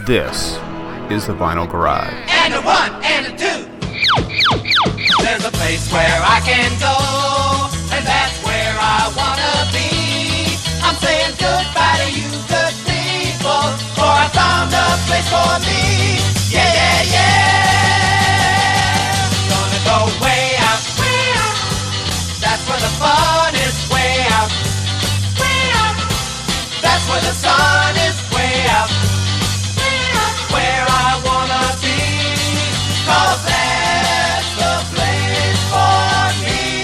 This is the Vinyl Garage. And a one and a two. There's a place where I can go, and that's where I wanna be. I'm saying goodbye to you good people, for I found a place for me. Yeah, yeah, yeah. Gonna go way out, way out. That's where the fun is, way out, way out. That's where the sun is, way out, way out. Where I wanna be, 'cause that's the place for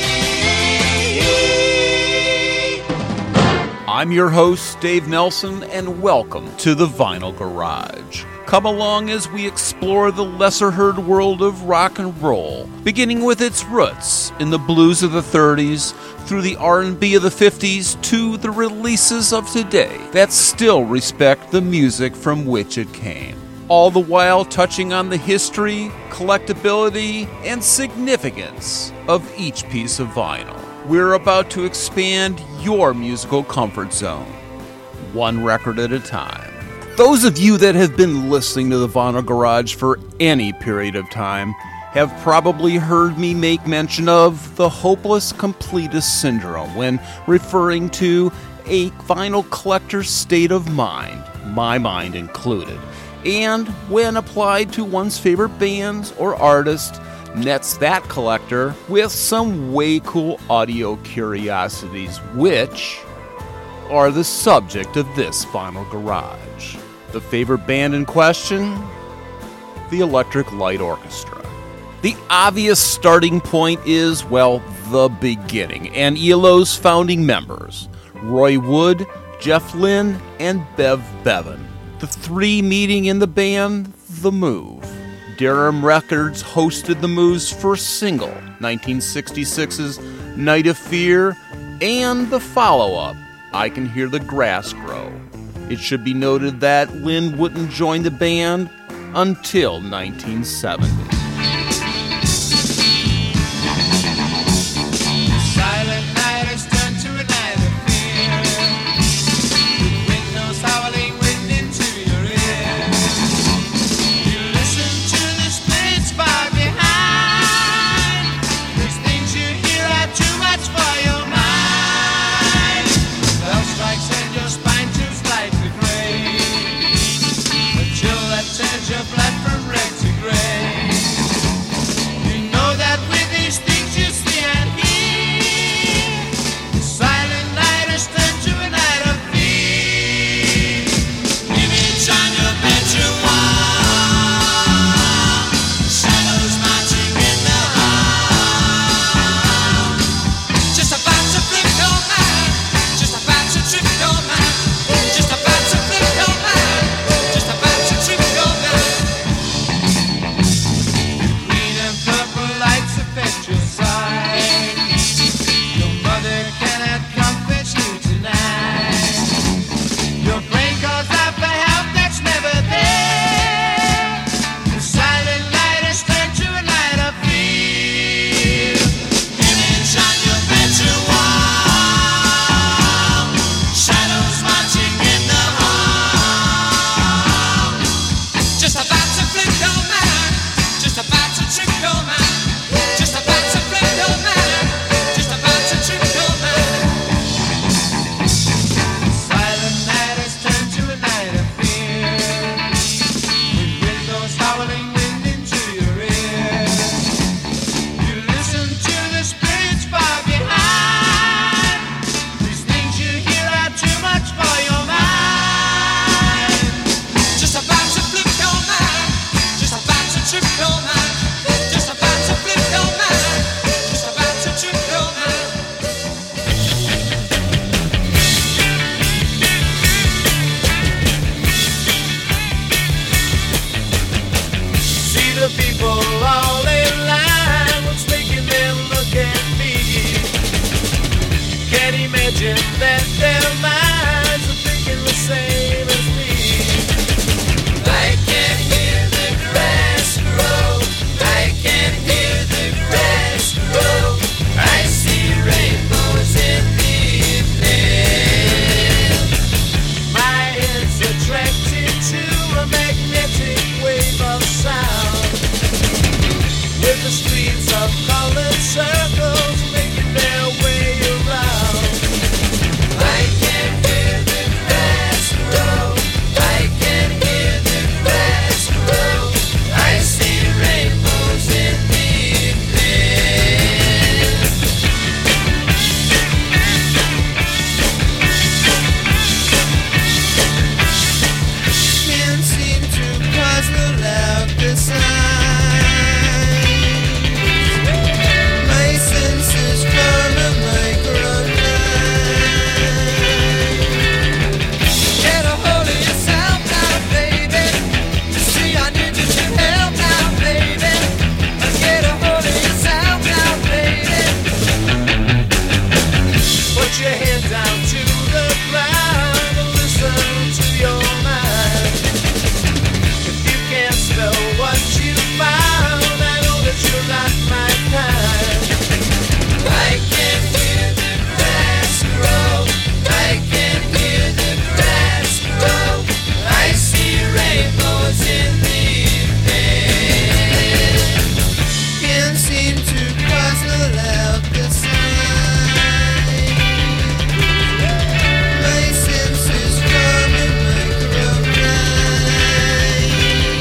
me. I'm your host, Dave Nelson, and welcome to the Vinyl Garage. Come along as we explore the lesser-heard world of rock and roll, beginning with its roots in the blues of the 30s, through the R&B of the 50s, to the releases of today that still respect the music from which it came. All the while touching on the history, collectability, and significance of each piece of vinyl. We're about to expand your musical comfort zone, one record at a time. Those of you that have been listening to the Vinyl Garage for any period of time have probably heard me make mention of the hopeless completist syndrome when referring to a vinyl collector's state of mind, my mind included, and when applied to one's favorite bands or artists, nets that collector with some way cool audio curiosities, which are the subject of this Vinyl Garage. The favorite band in question? The Electric Light Orchestra. The obvious starting point is, well, the beginning, and ELO's founding members, Roy Wood, Jeff Lynne, and Bev Bevan. The three meeting in the band, The Move. Durham Records hosted The Move's first single, 1966's Night of Fear, and the follow-up, I Can Hear the Grass Grow. It should be noted that Lynne wouldn't join the band until 1970. Your blood from red to gray. You know that with these things you see and hear, the silent night has turned to a night of fear. Image on your bedroom wall, shadows marching in the hall. Just about to flip your mind, just about to trip your mind, just about to flip your mind, just about to trip your mind. That their minds are thinking the same as me. I can hear the grass grow. I can hear the grass grow. I see rainbows in the evening. My head's attracted to a magnet. your head down to the ground and listen to your mind. If you can't spell what you found, I know that you're not my kind. I can hear the grass grow. I can hear the grass grow. I see rainbows in the evening. Can't seem to puzzle out the sign. My senses come in microcline.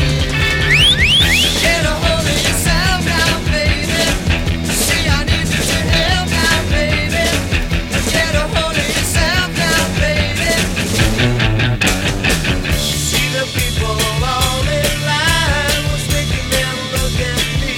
Get a hold of yourself now, baby. See, I need you to help now, baby. Get a hold of yourself now, baby. See the people all in line, what's making them look at me?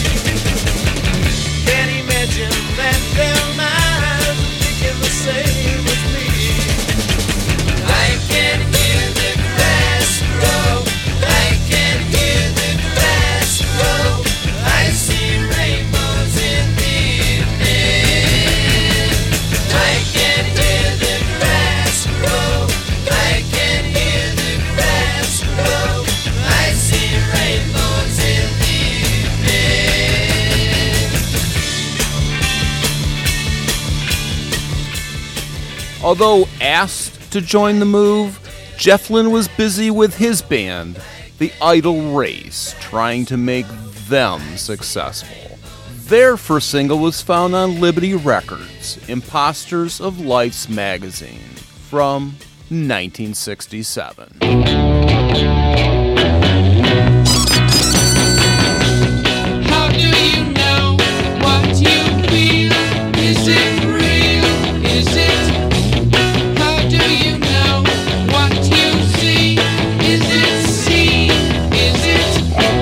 Can't imagine that their minds are thinking the same as me. I can hear the grass grow. I can hear the grass grow. I see rainbows in the evening. I can hear the grass grow. I can hear the grass grow. I see rainbows in the evening. Although asked to join the move, Jeff Lynne was busy with his band, The Idle Race, trying to make them successful. Their first single was found on Liberty Records, Imposters of Life's Magazine, from 1967. How do you know what you feel? Is it real? Is it? How do you know what you see? Is it seen? Is it?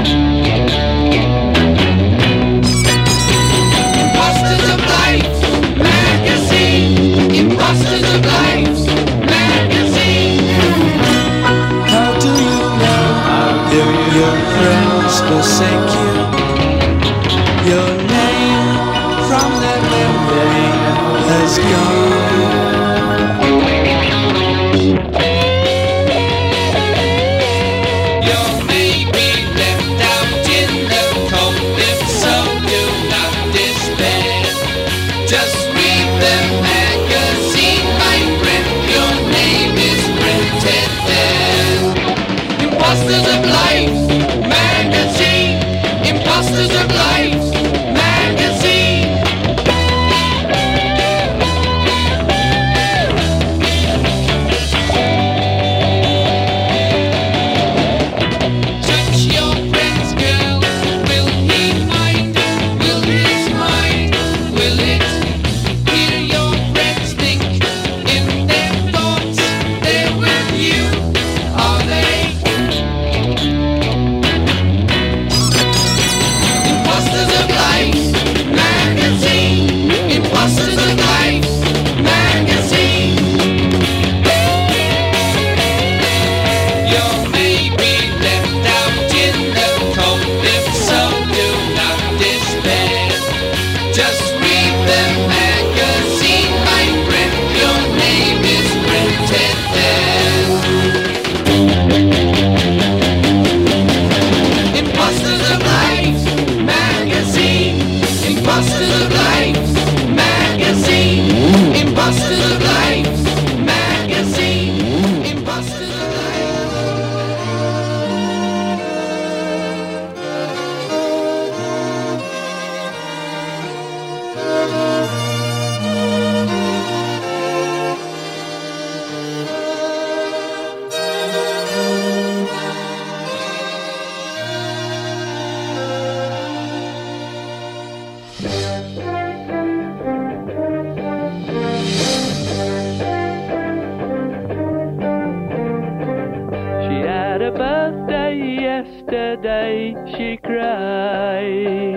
Imposters of Life magazine. Imposters of Life magazine. How do you know if your friends forsake you? Your name from their memory has gone. You may be left out in the cold, if so do not despair. Just read the magazine, my friend, your name is printed there. Imposters of Life magazine. Imposters of Life magazine. Touch your friend's girl. Will he mind? Will his mind? Will it? Hear your friends think in their thoughts. They're with you. Are they? Imposters of Life magazine. Imposters of Life magazine. You may be left out in the cold, if so do not despair. Just read the magazine, my friend, your name is printed there. Imposters of Life magazine. Imposters of Life magazine. Imposters of Life magazine. Imposters of Life. She had a birthday yesterday, she cried.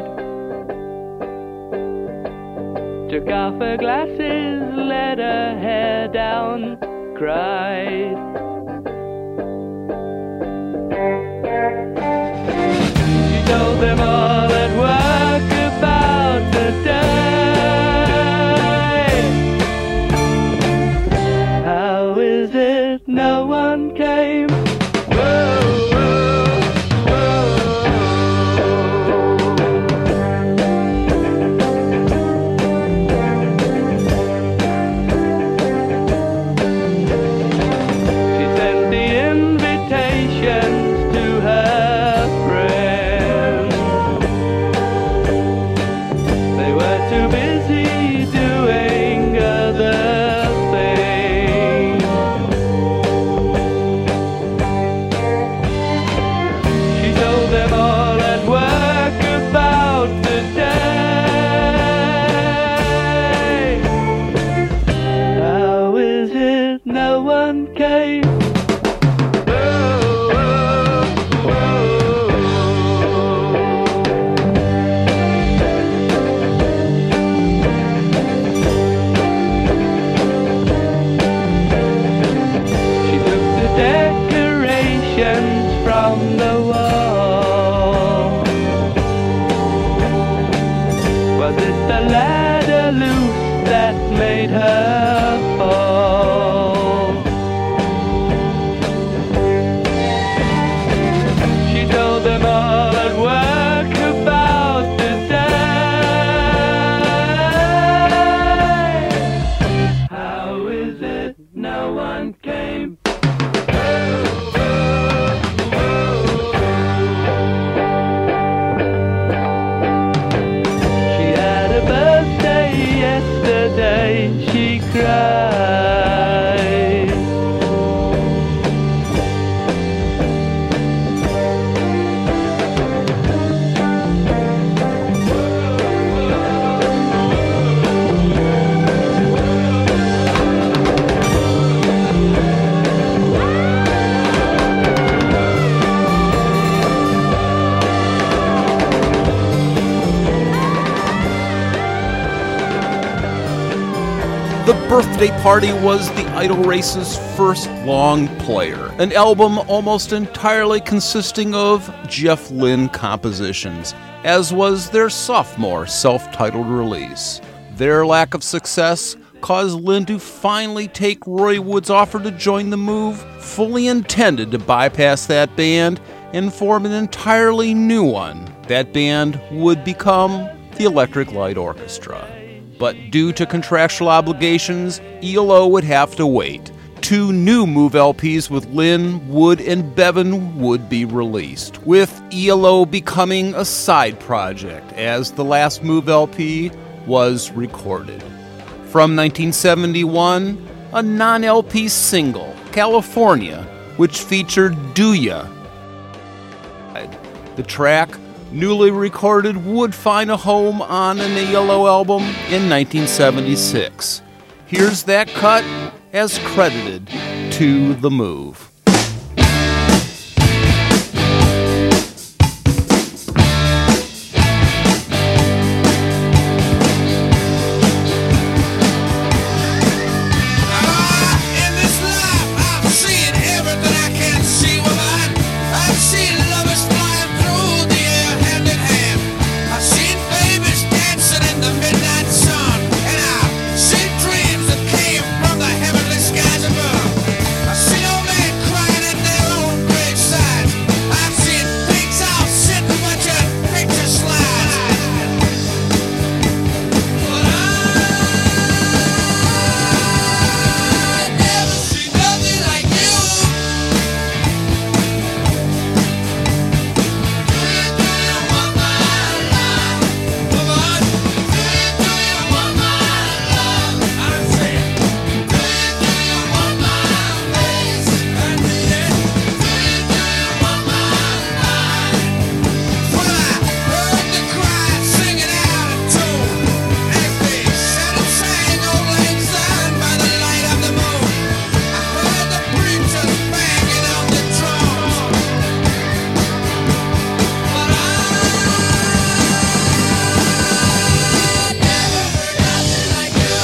Took off her glasses, let her hair down, cried. She told them all at work about the day it no one came? Whoa, whoa, whoa. She sent the invitations to her friends. They were too busy doing other things. She told them all at work about the day. How is it no one came? Whoa, whoa, whoa. She took the decorations from the wall. Was it the ladder loose that made her fall? She told them all at work about the day. How is it no one came? She had a birthday yesterday, she cried. The Birthday Party was the Idol Race's first long player, an album almost entirely consisting of Jeff Lynne compositions, as was their sophomore self-titled release. Their lack of success caused Lynne to finally take Roy Wood's offer to join the Move, fully intended to bypass that band and form an entirely new one. That band would become the Electric Light Orchestra. But due to contractual obligations, ELO would have to wait. 2 new Move LPs with Lynne, Wood, and Bevan would be released, with ELO becoming a side project as the last Move LP was recorded. From 1971, a non-LP single, California, which featured Do Ya. The track, newly recorded, would find a home on an ELO album in 1976. Here's that cut as credited to The Move. In this life, I've seen everything I can see with mine. I've seen lovers flying through the air hand in hand. I've seen babies dancing in the midnight sun, and I've seen dreams that came from the heavenly skies above. I've seen old men crying at their own gravesides. I've seen big towels sitting watching picture slides. But I never see nothing like you. Do you want my love? Come on. Do you want my love? I'm saying, do you want my face? I need it. Do you want my mind? Well, I heard the crowd singing out of tune as they sat and sang Old Lang Syne by the light of the moon. I heard the preachers banging on the drums. But I never heard nothing like you.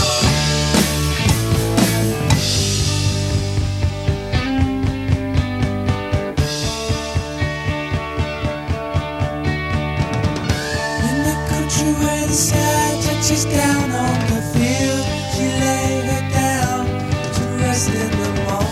In the country where the sun touches down on the field, she lay her down to rest in the morning.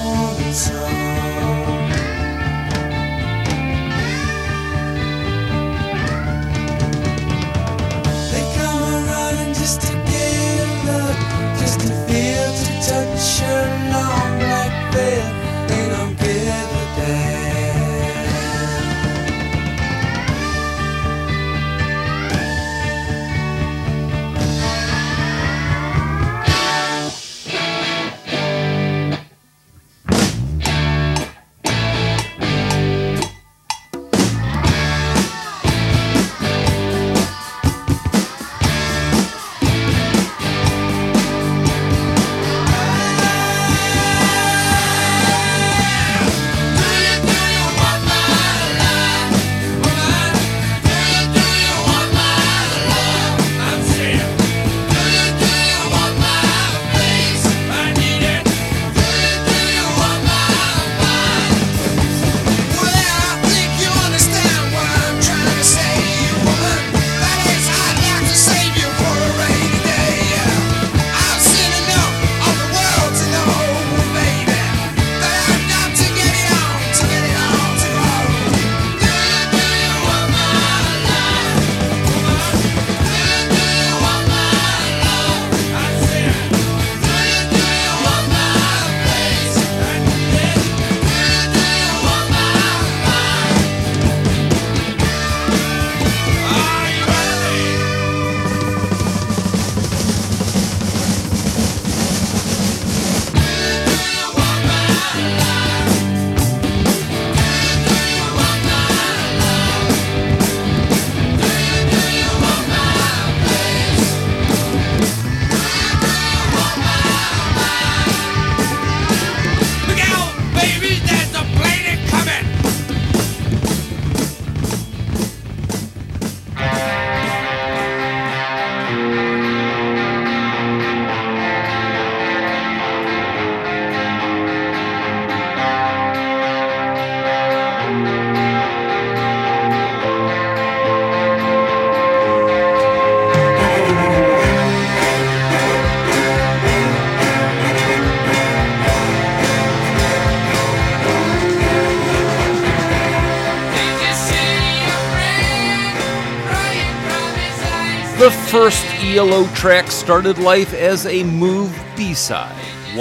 The first ELO track started life as a Move B-side,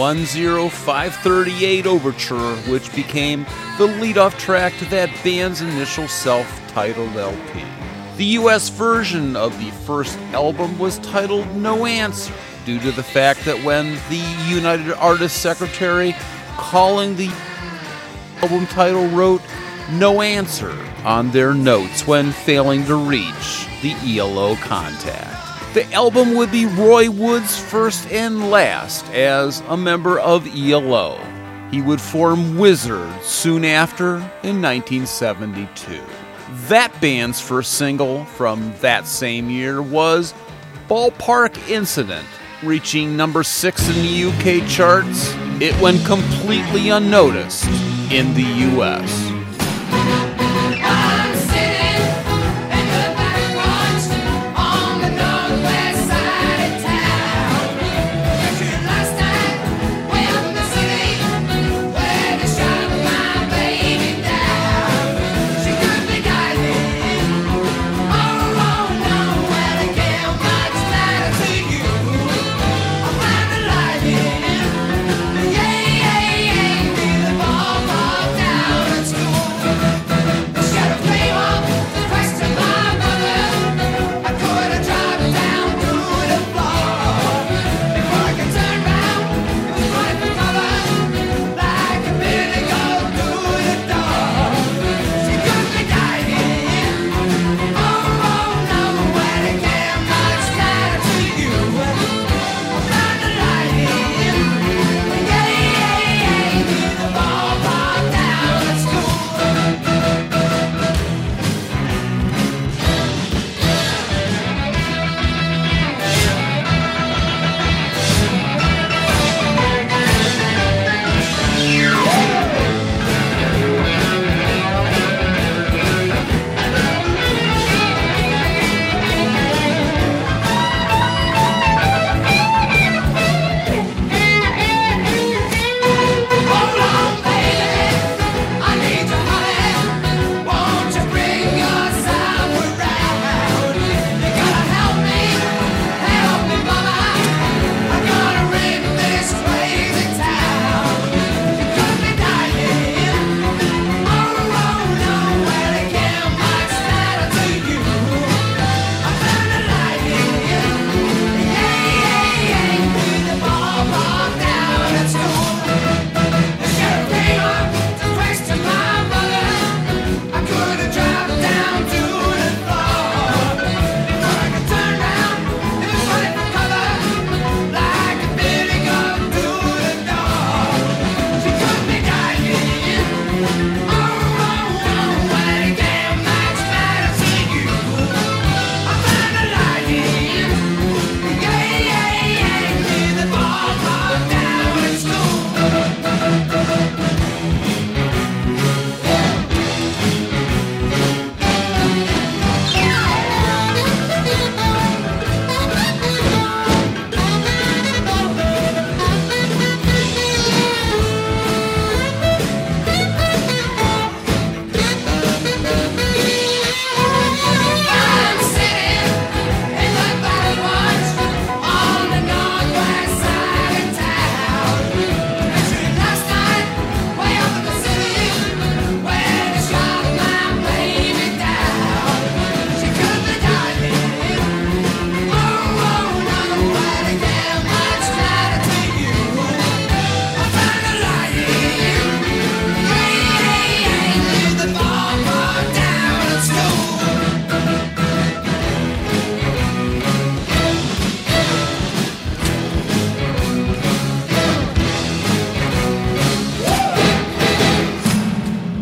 10538 Overture, which became the lead-off track to that band's initial self-titled LP. The US version of the first album was titled No Answer, due to the fact that when the United Artists Secretary calling the album title wrote No Answer on their notes when failing to reach the ELO contact. The album would be Roy Wood's first and last as a member of ELO. He would form Wizzard soon after in 1972. That band's first single from that same year was Ballpark Incident, reaching number 6 in the UK charts. It went completely unnoticed in the US. Let's go.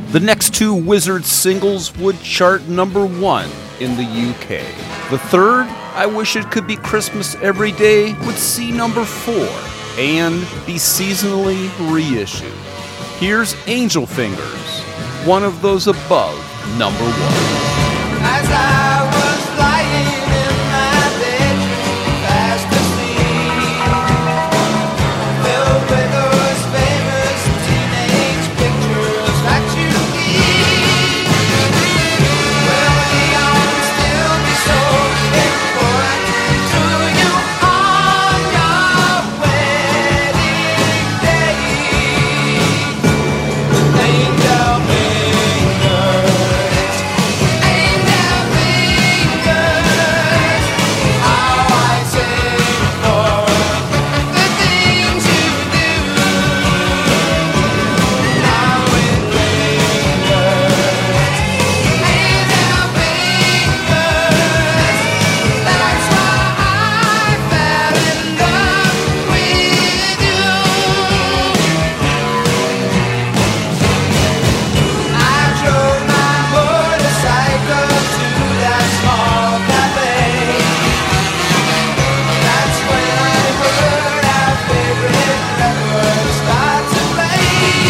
The next two Wizard singles would chart number 1 in the UK. The third, I Wish It Could Be Christmas Every Day, would see number 4 and be seasonally reissued. Here's Angel Fingers, one of those above number 1. As I was lying in my bedroom, fast asleep, filled with those famous teenage pictures that you keep. Will the arms still be so important to you on your wedding day? Angel fingers, angel fingers, how I sing for the things you do. Now it lingers, angel fingers, that's why I fell in love with you. I drove my motorcycle to that small cafe. That's when I heard our favorite record start to play.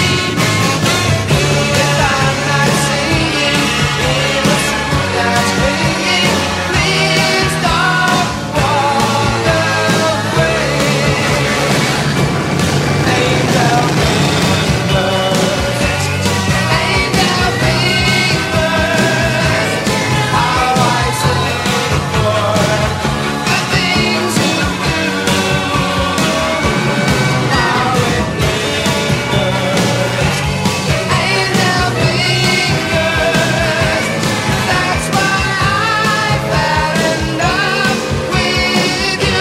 If I'm not singing in a suit that's clinging, please don't walk away. Angel fingers, angel fingers, how I sing for the things you do. Now it lingers, angel fingers, that's why I fell in love with you.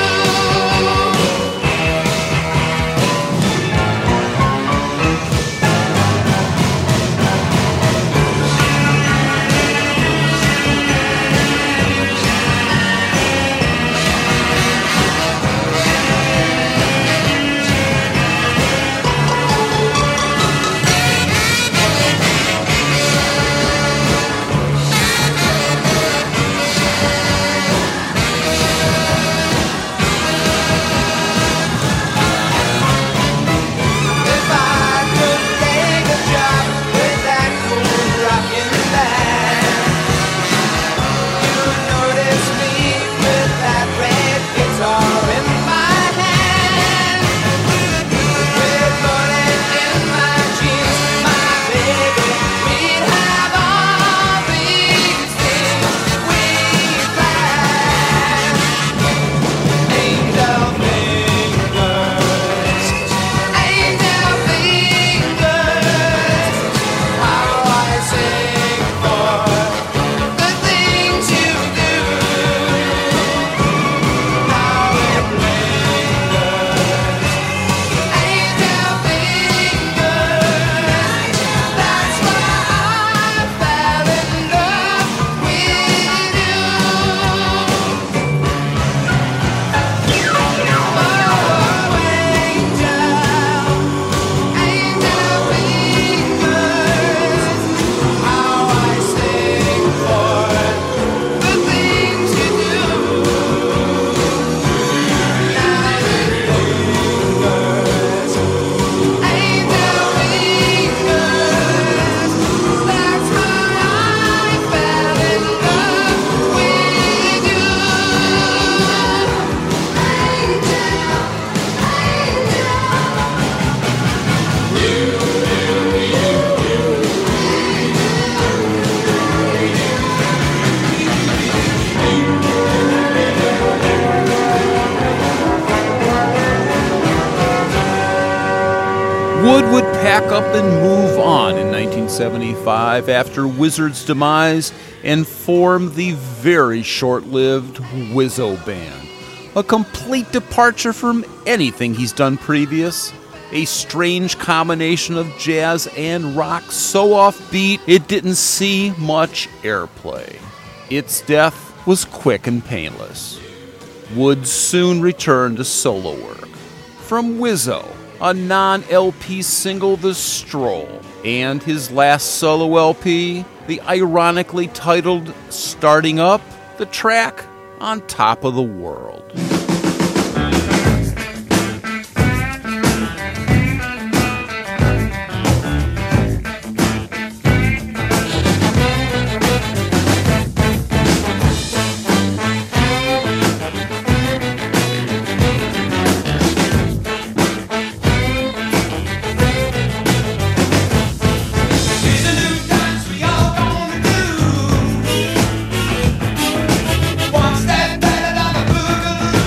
If I could take a job with that cool rockin' band, you'd notice me with that red guitar in my hand. With bullet in my jeans, my baby, we'd have all these things we planned. Angel fingers, angel fingers, how I sing for the things you do. Now it lingers, angel fingers, that's why I fell in love with you. Wood would pack up and move on in 1975 after Wizard's demise and form the very short-lived Wizzo Band. A complete departure from anything he's done previous. A strange combination of jazz and rock so offbeat it didn't see much airplay. Its death was quick and painless. Wood soon returned to solo work. From Wizzo, a non-LP single, The Stroll, and his last solo LP, the ironically titled Starting Up, the track On Top of the World. One step better than a boogaloo.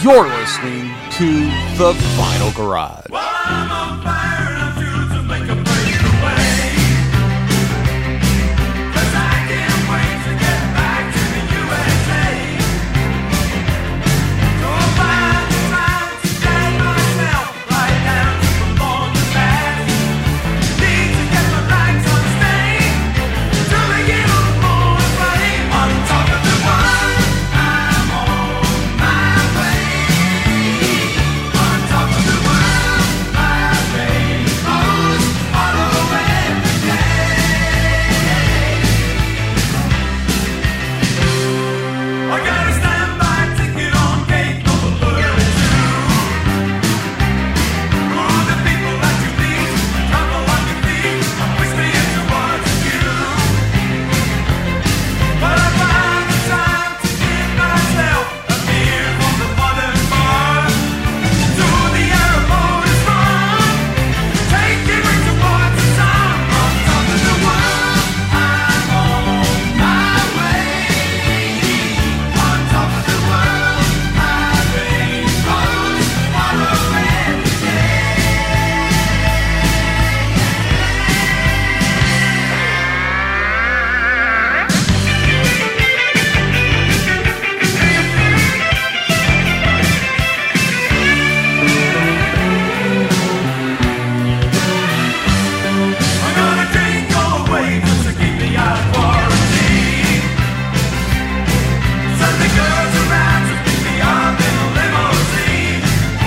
You're listening to The Vinyl Garage. Well, I'm on fire and I choose to make a breakaway. 'Cause I can't wait to get back to the USA. So I'll find the time to stand myself right down to the morning back. Need to get my lights on stage to begin on the morning play. On top of the world, I'm on my way. On top of the world, my rainbows follow every day. I got a standby ticket on gate number 32. Who are the people that you meet? Travel on your feet, push me into what's you. But I find the time to give myself a beer from the modern bar. To the airport is gone. Take it right towards the sun. On top of the world, I'm on my way. On top of the world, my rainbows follow every day. I'm gonna drink all away just to keep me out of quarantine. Send the girls around to pick me up in a limousine.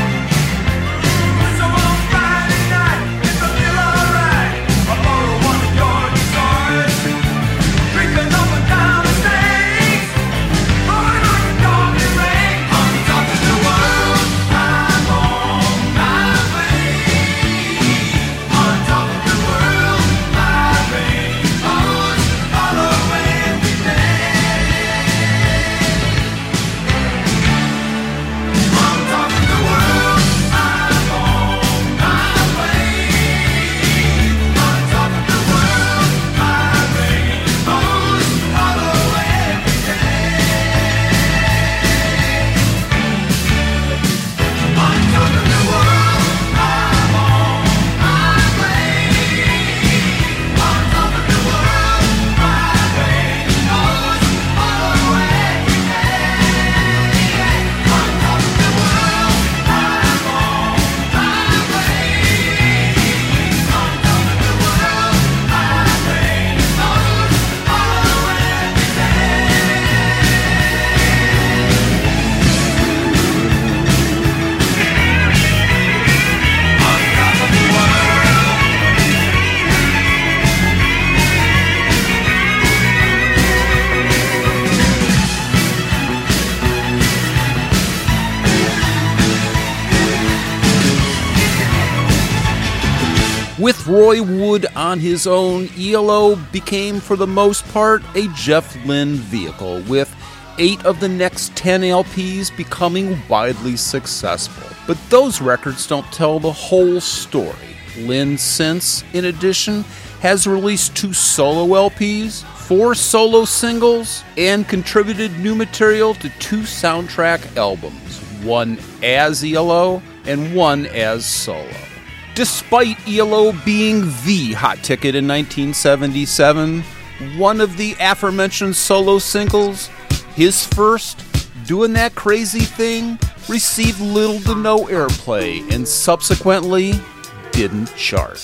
So on Friday night, if I feel alright, I'll borrow one of your guitars. Drinking up and down the stage, blowing like a dog in rain. On top of the world, I'm on my way. On top of the world, my rainbows follow every day. On top of the world, I'm on my way. On top of the world, my rainbows follow every day. On top of the world, I'm on my way. On top of the world, my rainbows follow every day. On top of the world, I'm on my way. On top of the world, my rainbows follow every With Roy Wood on his own, ELO became, for the most part, a Jeff Lynne vehicle, with 8 of the next 10 LPs becoming widely successful. But those records don't tell the whole story. Lynne, since, in addition, has released 2 solo LPs, 4 solo singles, and contributed new material to 2 soundtrack albums, one as ELO and one as solo. Despite ELO being the hot ticket in 1977, one of the aforementioned solo singles, his first, Doing That Crazy Thing, received little to no airplay and subsequently didn't chart.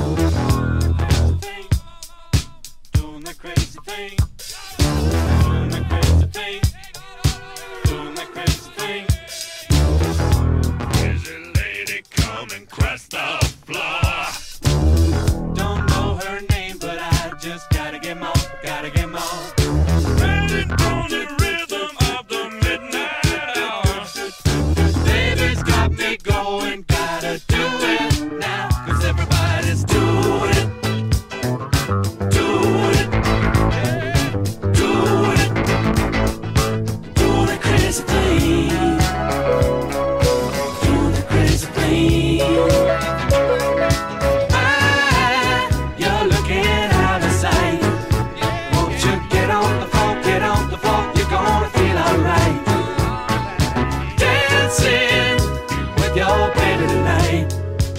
Doing that crazy thing. Doing that crazy thing. Doing that crazy thing. Is a lady come and cross the floor? Don't know her name, but I just gotta get more, gotta get more. Riding on the rhythm of the midnight hour. Baby's got me going, gotta do it now, 'cause everybody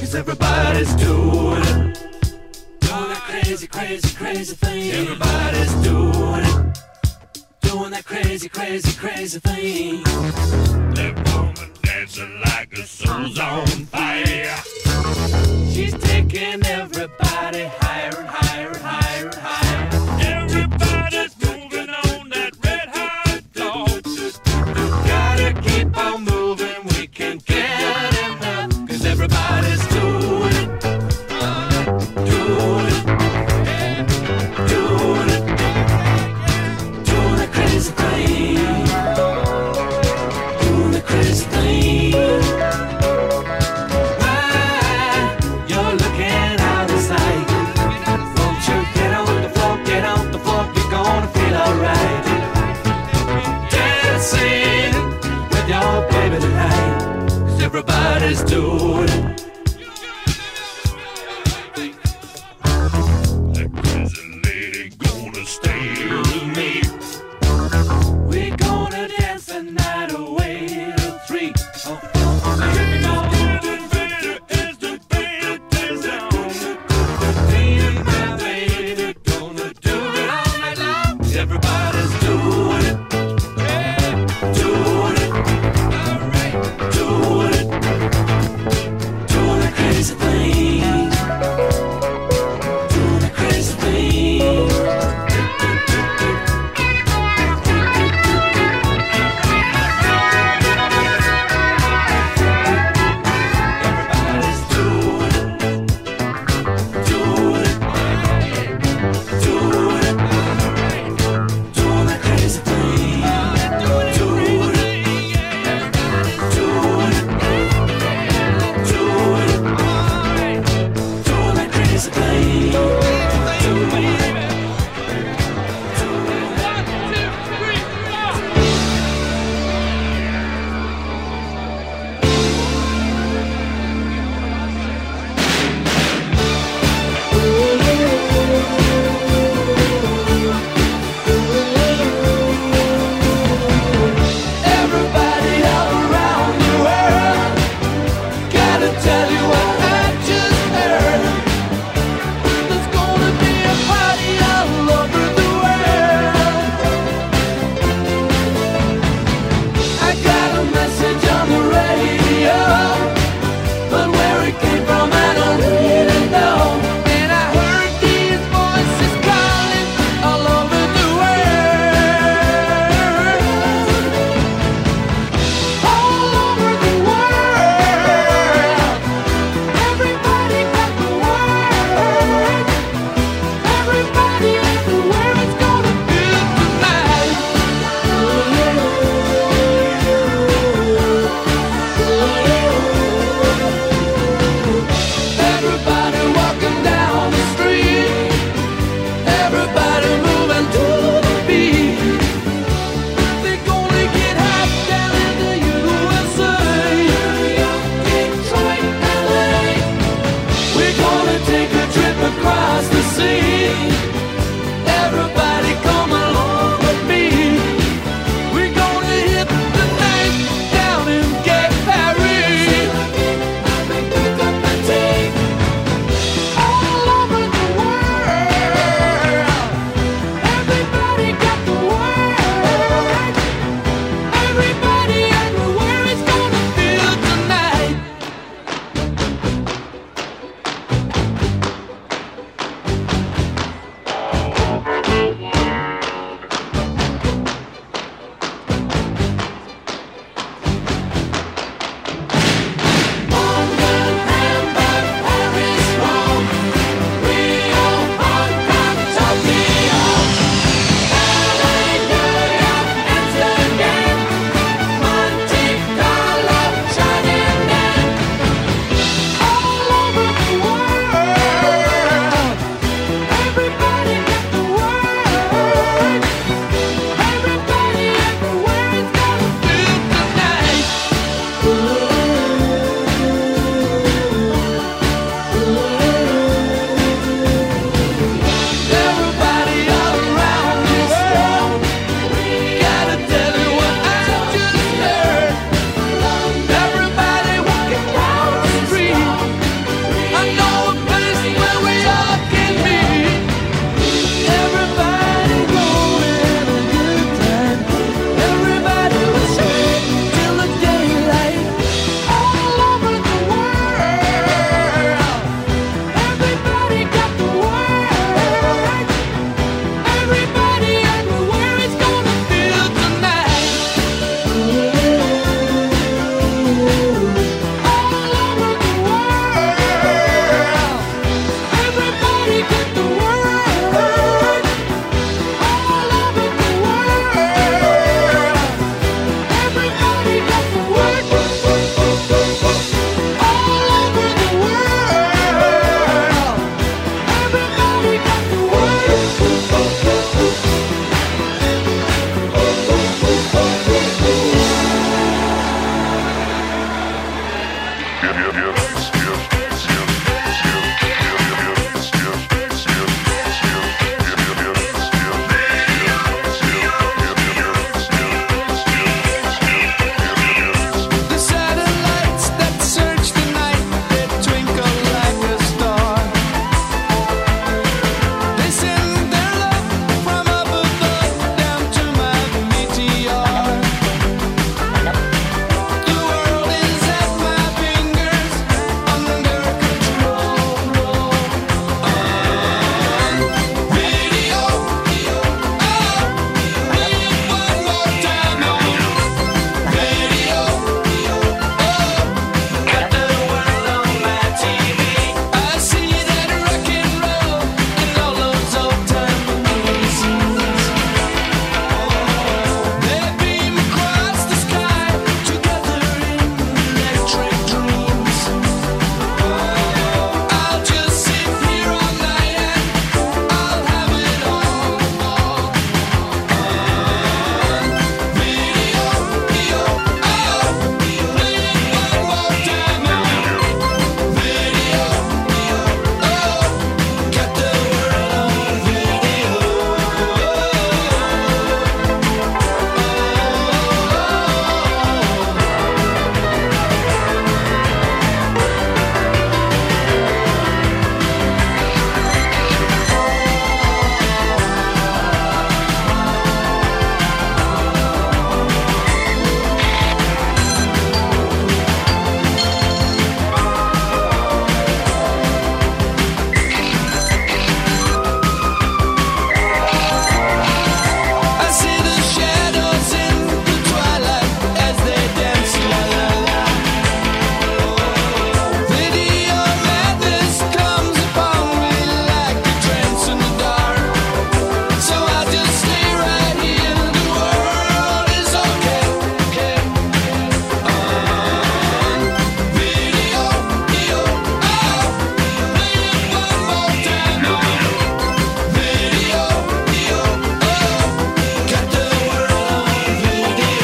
'cause everybody's doing it. Doing that crazy, crazy, crazy thing. Everybody's doing it. Doing that crazy, crazy, crazy thing. That woman dancing like her soul's on fire. She's taking everybody higher and higher and higher and higher. Everybody's moving on that red hot dog. Gotta keep on moving, we can't get enough. 'Cause everybody's doing it. Doing it. Doing it. Doing that crazy thing. Doing that crazy thing. Why, you're looking out of sight. Won't you get on the floor, you're gonna feel alright. Dancing with your baby tonight. 'Cause everybody's doing it. That crazy lady gonna stay with me. We're gonna dance the night away till 3 or 4 Getting better as the band plays on. Me and my baby gonna do it all night long. Everybody's doing it. Doing it. Alright. Doing it. Doing The satellites that search the night, they twinkle like a star. They send their love from up above down to my meteor. The world is at my fingers, under control. Video, one more time on radio. Got the world on my TV. I see that rock and roll and all those old time movies. They beam across the sky together in electric dreams. I'll just sit here all night and I'll have it all. Video, play it one more time on video. Got the world on video. I see the shadows in the twilight as they dance la la la. Video madness comes upon me like a trance in the dark. So I just stay right here. The world is okay. Video, play it one more time on video. Got the world on video.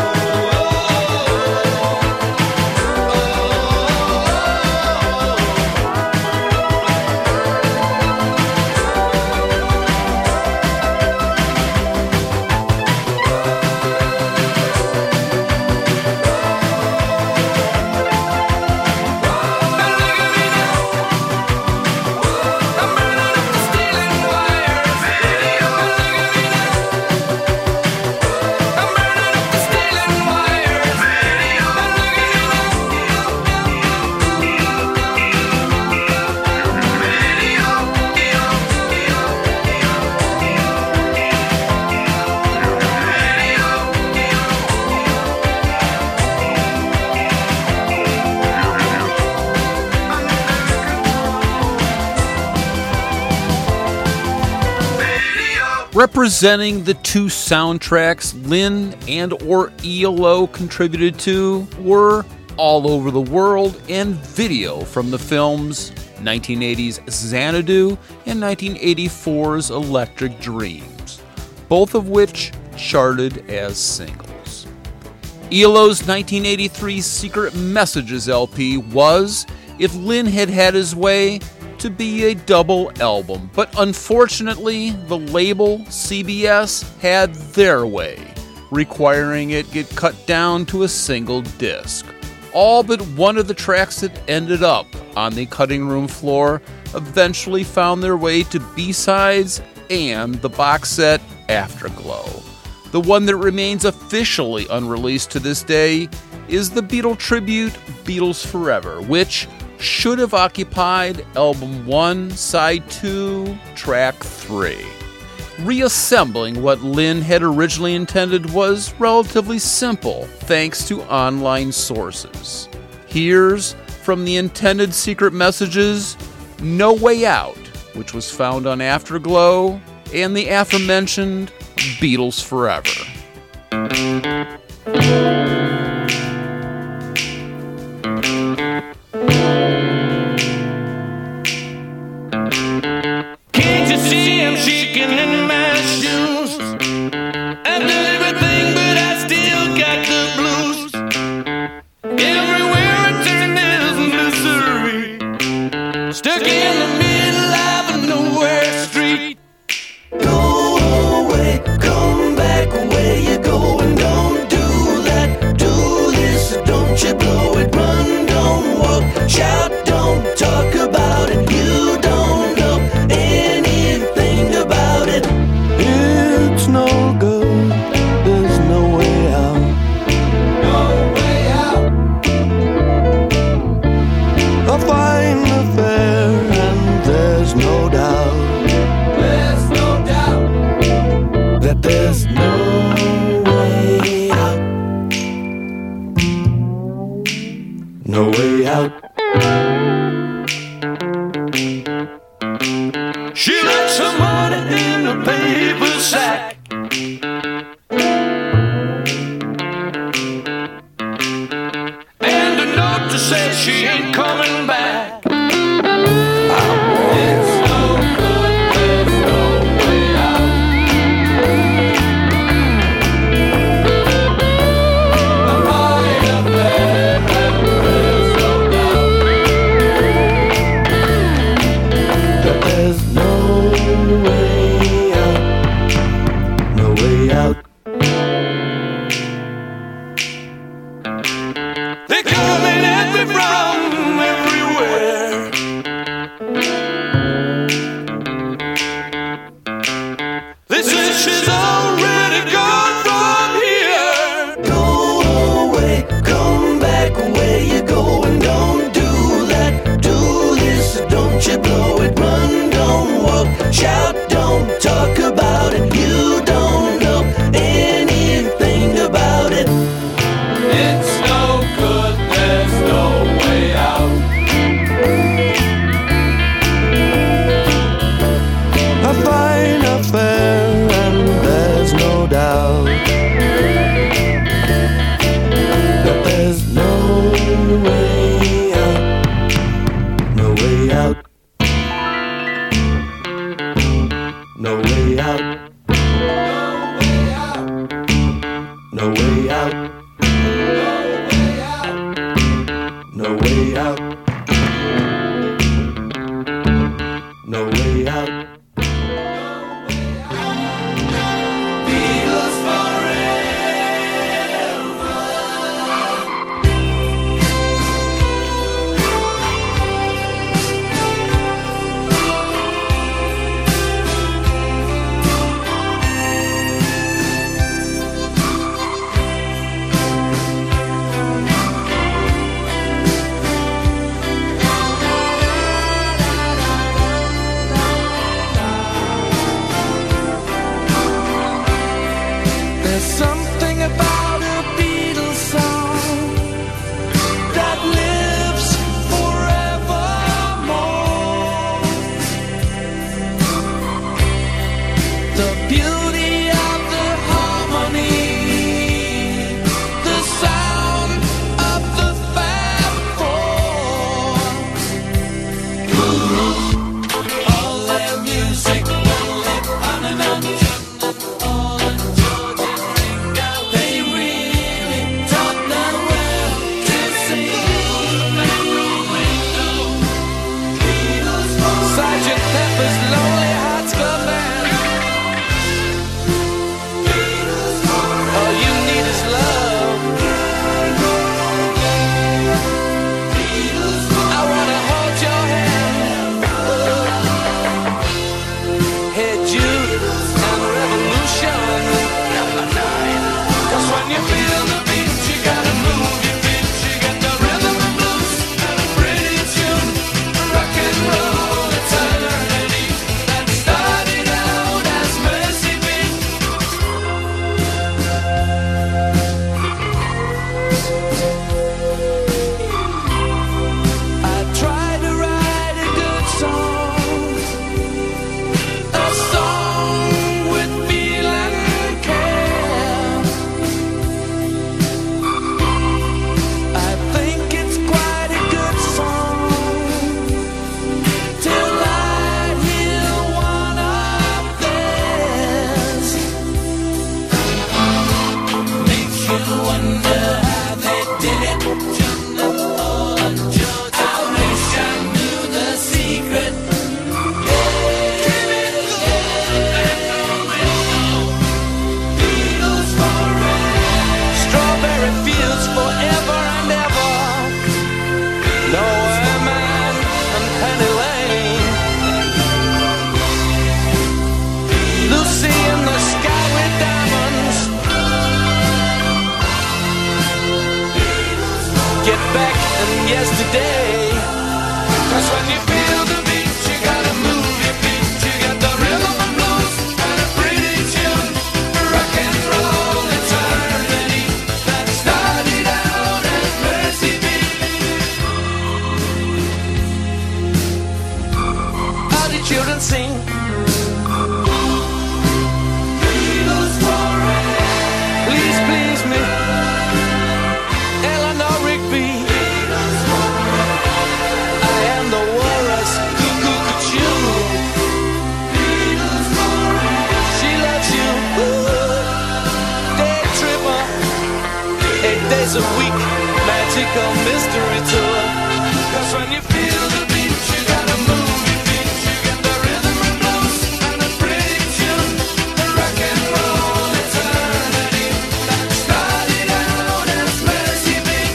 Representing the two soundtracks Lynn and or ELO contributed to were All Over the World and Video from the films 1980's Xanadu and 1984's Electric Dreams, both of which charted as singles. ELO's 1983 Secret Messages LP was, if Lynn had had his way, to be a double album, but unfortunately the label CBS had their way, requiring it get cut down to a single disc. All but one of the tracks that ended up on the cutting room floor eventually found their way to B-sides and the box set Afterglow. The one that remains officially unreleased to this day is the Beatle tribute Beatles Forever, which should have occupied Album 1, Side 2, Track 3. Reassembling what Lynn had originally intended was relatively simple, thanks to online sources. Here's from the intended Secret Messages, No Way Out, which was found on Afterglow, and the aforementioned Beatles Forever. Can't you see I'm shaking in my shoes? I've done everything, but I still got the blues. Everywhere I turn, there's no way out. She left some money in a paper sack. And a note to say she ain't coming back. Yesterday, 'cause when you feel the beat, you gotta move your feet. You got the rhythm and blues and a pretty tune, rock and roll eternity that started out as Mercy Beat. dancing. Please, please me, Eleanor Rigby. I am the walrus, cuckoo, cuckoo. She loves you, day tripper. 8 days a week, magical mystery tour. 'Cause when you feel the beat, you gotta move your feet. You get the rhythm and blues and a pretty tune. The rock and roll eternity that started out as Mercy Beat.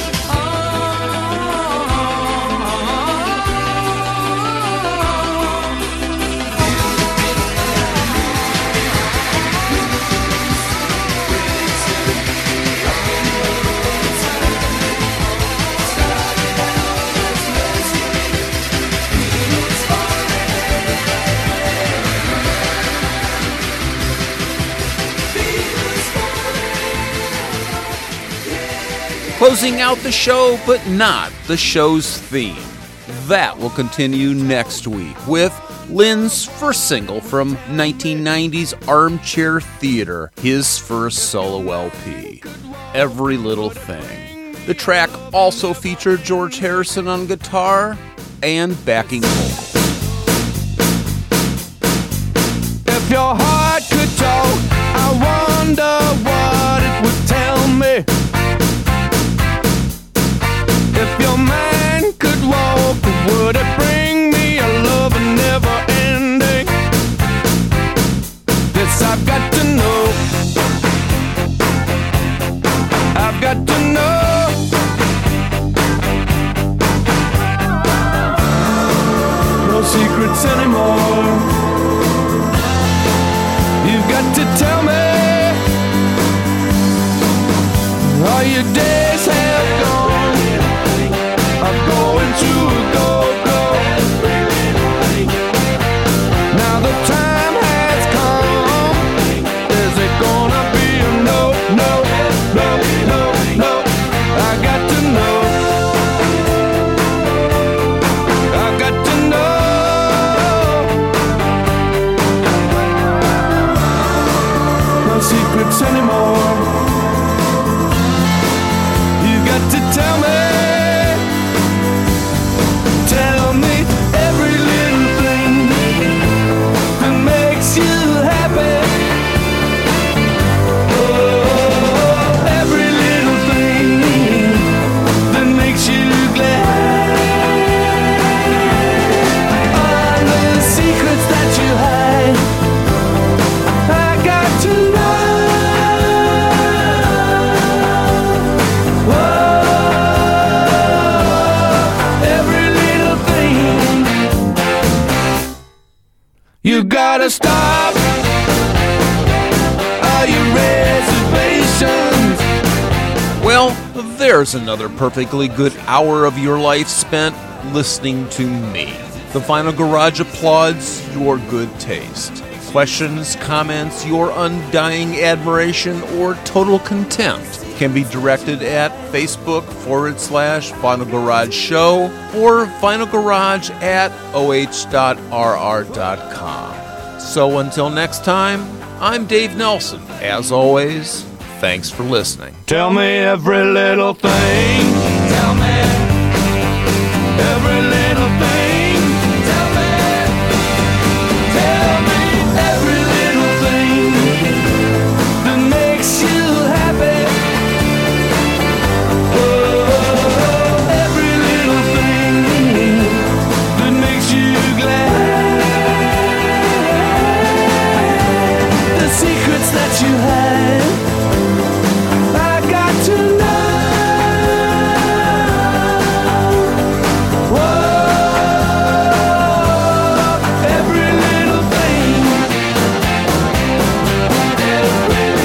Closing out the show, but not the show's theme. That will continue next week with Lynn's first single from 1990's Armchair Theater, his first solo LP, Every Little Thing. The track also featured George Harrison on guitar and backing vocals. If your heart could talk, I wonder what it would tell me. If your mind could walk, would it bring me a love never ending? This I've got to know. I've got to know. No secrets anymore. You've got to tell me. All your days have gone. I'm going to go. Now the time has come. Is it gonna be a no? I got to know. I got to know. No secrets anymore. You got to tell me. Tell me every little thing that makes you happy. Oh, every little thing that makes you glad. All the secrets that you hide, I got to know. Every little thing. You gotta stop all your reservations. Well, there's another perfectly good hour of your life spent listening to me. The Final Garage applauds your good taste. Questions, comments, your undying admiration, or total contempt can be directed at Facebook.com/Final Garage Show or finalgarage@oh.rr.com. So until next time, I'm Dave Nelson. As always, thanks for listening. Tell me every little thing. Tell me every little thing. Tell me every little thing that makes you happy. Oh, every little thing that makes you glad. The secrets that you have, I got to know. Whoa, every little thing.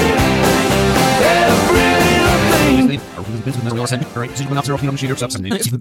Every little thing.